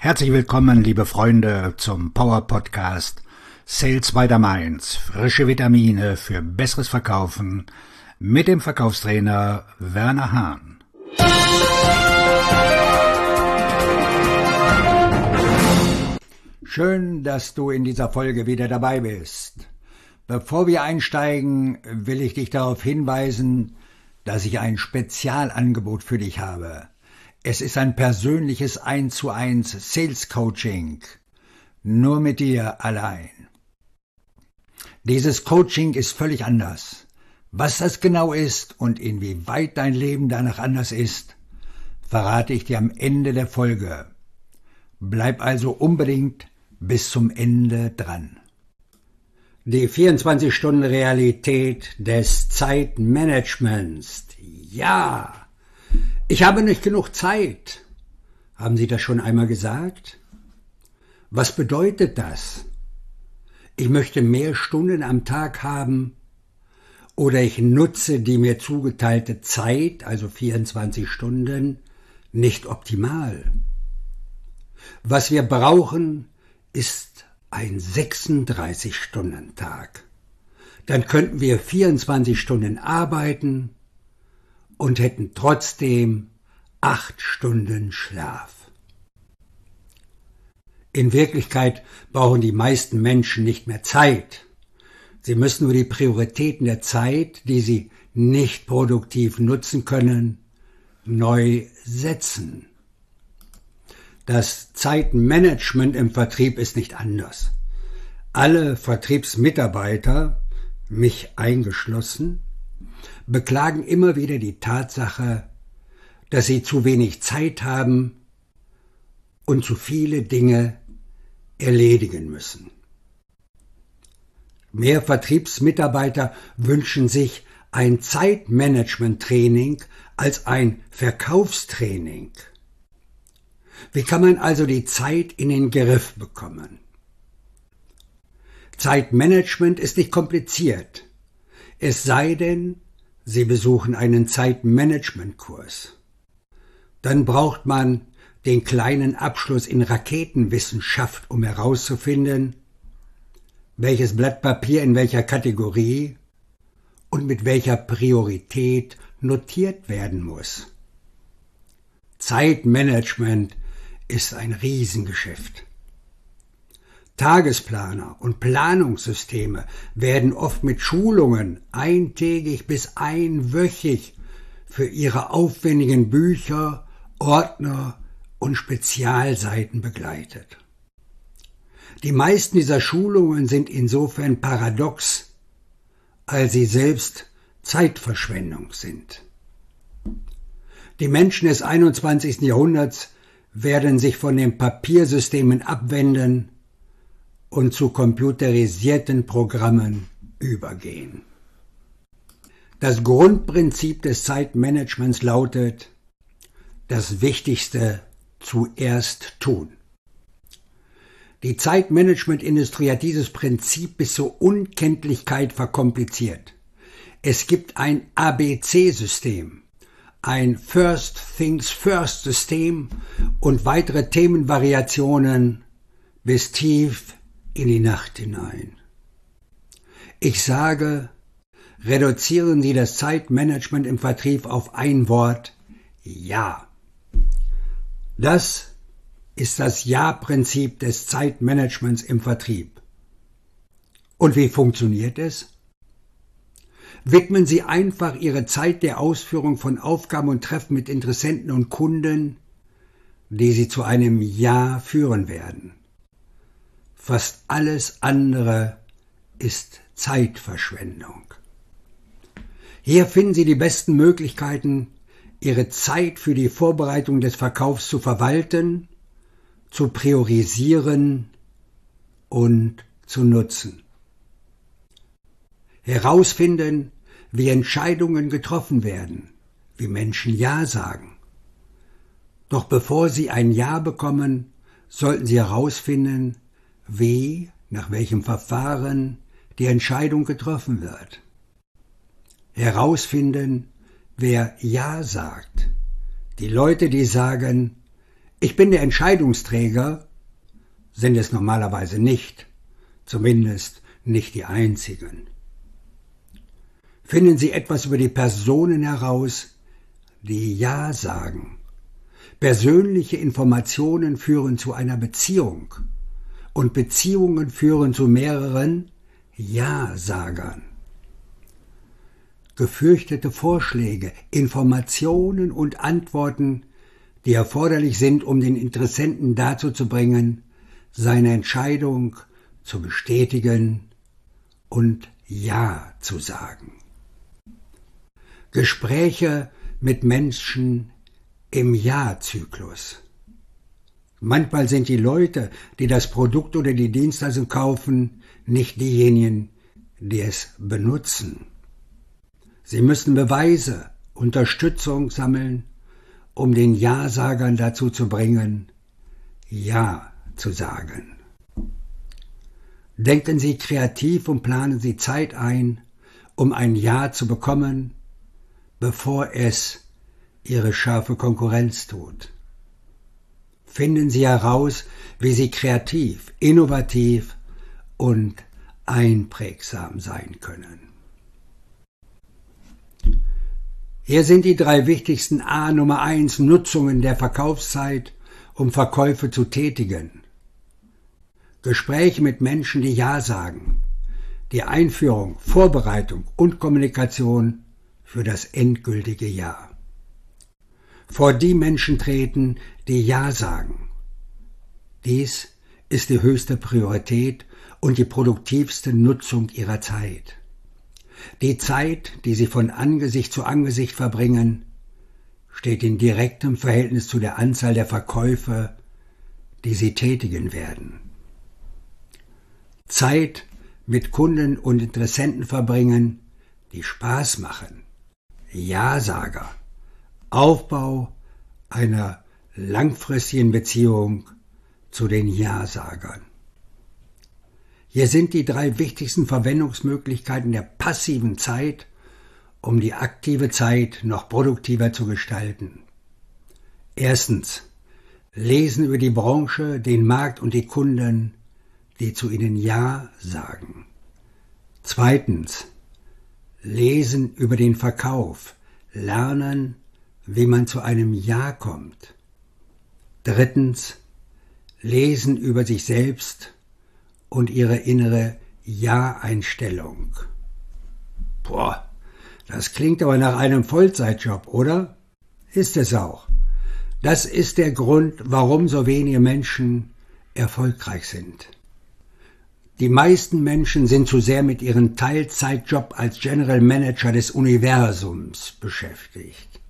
Herzlich willkommen, liebe Freunde, zum Power Podcast Sales by the Mainz. Frische Vitamine für besseres Verkaufen mit dem Verkaufstrainer Werner Hahn. Schön, dass du in dieser Folge wieder dabei bist. Bevor wir einsteigen, will ich dich darauf hinweisen, dass ich ein Spezialangebot für dich habe. Es ist ein persönliches 1:1 Sales Coaching, nur mit dir allein. Dieses Coaching ist völlig anders. Was das genau ist und inwieweit dein Leben danach anders ist, verrate ich dir am Ende der Folge. Bleib also unbedingt bis zum Ende dran. Die 24-Stunden-Realität des Zeitmanagements. Ja! Ich habe nicht genug Zeit. Haben Sie das schon einmal gesagt? Was bedeutet das? Ich möchte mehr Stunden am Tag haben oder ich nutze die mir zugeteilte Zeit, also 24 Stunden, nicht optimal. Was wir brauchen, ist ein 36-Stunden-Tag. Dann könnten wir 24 Stunden arbeiten und hätten trotzdem 8 Stunden Schlaf. In Wirklichkeit brauchen die meisten Menschen nicht mehr Zeit. Sie müssen nur die Prioritäten der Zeit, die sie nicht produktiv nutzen können, neu setzen. Das Zeitmanagement im Vertrieb ist nicht anders. Alle Vertriebsmitarbeiter, mich eingeschlossen, beklagen immer wieder die Tatsache, dass sie zu wenig Zeit haben und zu viele Dinge erledigen müssen. Mehr Vertriebsmitarbeiter wünschen sich ein Zeitmanagement-Training als ein Verkaufstraining. Wie kann man also die Zeit in den Griff bekommen? Zeitmanagement ist nicht kompliziert, es sei denn, Sie besuchen einen Zeitmanagement-Kurs. Dann braucht man den kleinen Abschluss in Raketenwissenschaft, um herauszufinden, welches Blatt Papier in welcher Kategorie und mit welcher Priorität notiert werden muss. Zeitmanagement ist ein Riesengeschäft. Tagesplaner und Planungssysteme werden oft mit Schulungen eintägig bis einwöchig für ihre aufwendigen Bücher, Ordner und Spezialseiten begleitet. Die meisten dieser Schulungen sind insofern paradox, als sie selbst Zeitverschwendung sind. Die Menschen des 21. Jahrhunderts werden sich von den Papiersystemen abwenden und zu computerisierten Programmen übergehen. Das Grundprinzip des Zeitmanagements lautet: das Wichtigste zuerst tun. Die Zeitmanagement-Industrie hat dieses Prinzip bis zur Unkenntlichkeit verkompliziert. Es gibt ein ABC-System, ein First Things First System und weitere Themenvariationen bis tief in die Nacht hinein. Ich sage, reduzieren Sie das Zeitmanagement im Vertrieb auf ein Wort: Ja. Das ist das Ja-Prinzip des Zeitmanagements im Vertrieb. Und wie funktioniert es? Widmen Sie einfach Ihre Zeit der Ausführung von Aufgaben und Treffen mit Interessenten und Kunden, die Sie zu einem Ja führen werden. Fast alles andere ist Zeitverschwendung. Hier finden Sie die besten Möglichkeiten, Ihre Zeit für die Vorbereitung des Verkaufs zu verwalten, zu priorisieren und zu nutzen. Herausfinden, wie Entscheidungen getroffen werden, wie Menschen Ja sagen. Doch bevor Sie ein Ja bekommen, sollten Sie herausfinden, wie, nach welchem Verfahren die Entscheidung getroffen wird. Herausfinden, wer Ja sagt. Die Leute, die sagen, Ich bin der Entscheidungsträger, sind es normalerweise nicht, zumindest nicht die einzigen. Finden Sie etwas über die Personen heraus, die Ja sagen. Persönliche Informationen führen zu einer Beziehung und Beziehungen führen zu mehreren Ja-Sagern. Gefürchtete Vorschläge, Informationen und Antworten, die erforderlich sind, um den Interessenten dazu zu bringen, seine Entscheidung zu bestätigen und Ja zu sagen. Gespräche mit Menschen im Ja-Zyklus. Manchmal sind die Leute, die das Produkt oder die Dienstleistung kaufen, nicht diejenigen, die es benutzen. Sie müssen Beweise, Unterstützung sammeln, um den Ja-Sagern dazu zu bringen, Ja zu sagen. Denken Sie kreativ und planen Sie Zeit ein, um ein Ja zu bekommen, bevor es Ihre scharfe Konkurrenz tut. Finden Sie heraus, wie Sie kreativ, innovativ und einprägsam sein können. Hier sind die 3 wichtigsten Nummer 1 Nutzungen der Verkaufszeit, um Verkäufe zu tätigen. Gespräche mit Menschen, die Ja sagen. Die Einführung, Vorbereitung und Kommunikation für das endgültige Ja. Vor die Menschen treten, die Ja sagen. Dies ist die höchste Priorität und die produktivste Nutzung ihrer Zeit. Die Zeit, die sie von Angesicht zu Angesicht verbringen, steht in direktem Verhältnis zu der Anzahl der Verkäufe, die sie tätigen werden. Zeit mit Kunden und Interessenten verbringen, die Spaß machen. Ja-Sager. Aufbau einer langfristigen Beziehung zu den Ja-Sagern. Hier sind die 3 wichtigsten Verwendungsmöglichkeiten der passiven Zeit, um die aktive Zeit noch produktiver zu gestalten. Erstens, lesen über die Branche, den Markt und die Kunden, die zu Ihnen Ja sagen. Zweitens, lesen über den Verkauf, lernen, wie man zu einem Ja kommt. Drittens, lesen über sich selbst und ihre innere Ja-Einstellung. Das klingt aber nach einem Vollzeitjob, oder? Ist es auch. Das ist der Grund, warum so wenige Menschen erfolgreich sind. Die meisten Menschen sind zu sehr mit ihrem Teilzeitjob als General Manager des Universums beschäftigt.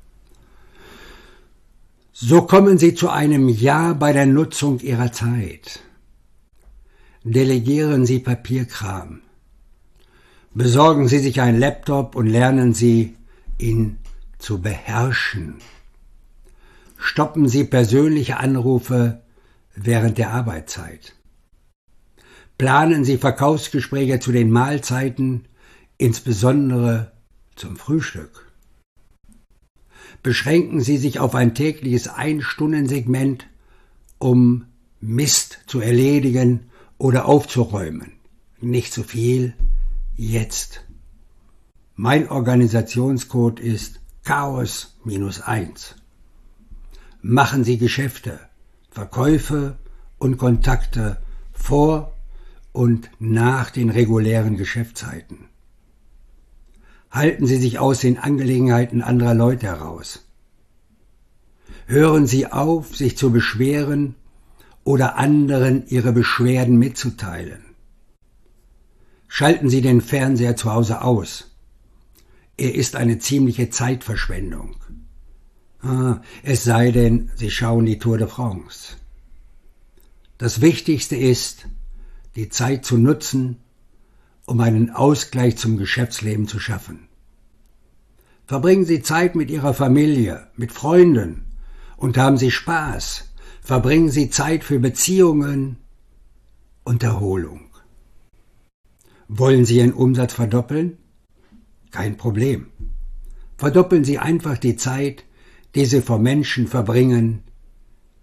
So kommen sie zu einem Ja bei der Nutzung ihrer Zeit. Delegieren Sie Papierkram. Besorgen Sie sich einen Laptop und lernen Sie, ihn zu beherrschen. Stoppen Sie persönliche Anrufe während der Arbeitszeit. Planen Sie Verkaufsgespräche zu den Mahlzeiten, insbesondere zum Frühstück. Beschränken Sie sich auf ein tägliches 1-Stunden-Segment, um Mist zu erledigen oder aufzuräumen. Nicht zu viel, jetzt. Mein Organisationscode ist Chaos-1. Machen Sie Geschäfte, Verkäufe und Kontakte vor und nach den regulären Geschäftszeiten. Halten Sie sich aus den Angelegenheiten anderer Leute heraus. Hören Sie auf, sich zu beschweren oder anderen Ihre Beschwerden mitzuteilen. Schalten Sie den Fernseher zu Hause aus. Er ist eine ziemliche Zeitverschwendung. Es sei denn, Sie schauen die Tour de France. Das Wichtigste ist, die Zeit zu nutzen, um einen Ausgleich zum Geschäftsleben zu schaffen. Verbringen Sie Zeit mit Ihrer Familie, mit Freunden und haben Sie Spaß. Verbringen Sie Zeit für Beziehungen und Erholung. Wollen Sie Ihren Umsatz verdoppeln? Kein Problem. Verdoppeln Sie einfach die Zeit, die Sie vor Menschen verbringen,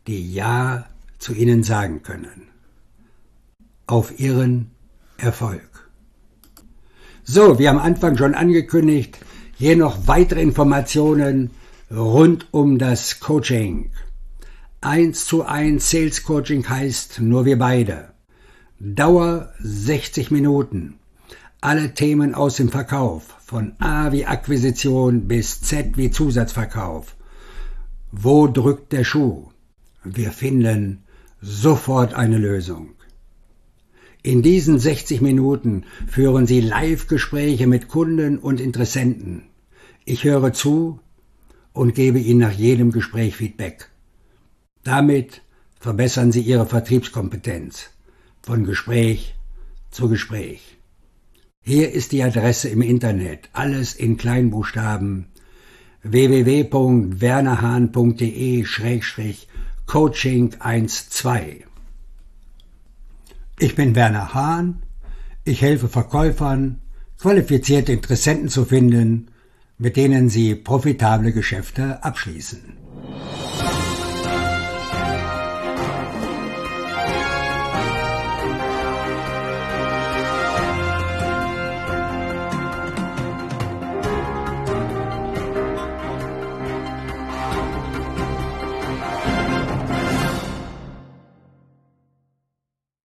die Ja zu Ihnen sagen können. Auf Ihren Erfolg. So, wie am Anfang schon angekündigt, hier noch weitere Informationen rund um das Coaching. 1:1 Sales Coaching heißt nur wir beide. Dauer 60 Minuten. Alle Themen aus dem Verkauf, von A wie Akquisition bis Z wie Zusatzverkauf. Wo drückt der Schuh? Wir finden sofort eine Lösung. In diesen 60 Minuten führen Sie Live-Gespräche mit Kunden und Interessenten. Ich höre zu und gebe Ihnen nach jedem Gespräch Feedback. Damit verbessern Sie Ihre Vertriebskompetenz von Gespräch zu Gespräch. Hier ist die Adresse im Internet, alles in Kleinbuchstaben: www.wernerhahn.de/coaching12. Ich bin Werner Hahn. Ich helfe Verkäufern, qualifizierte Interessenten zu finden, mit denen sie profitable Geschäfte abschließen.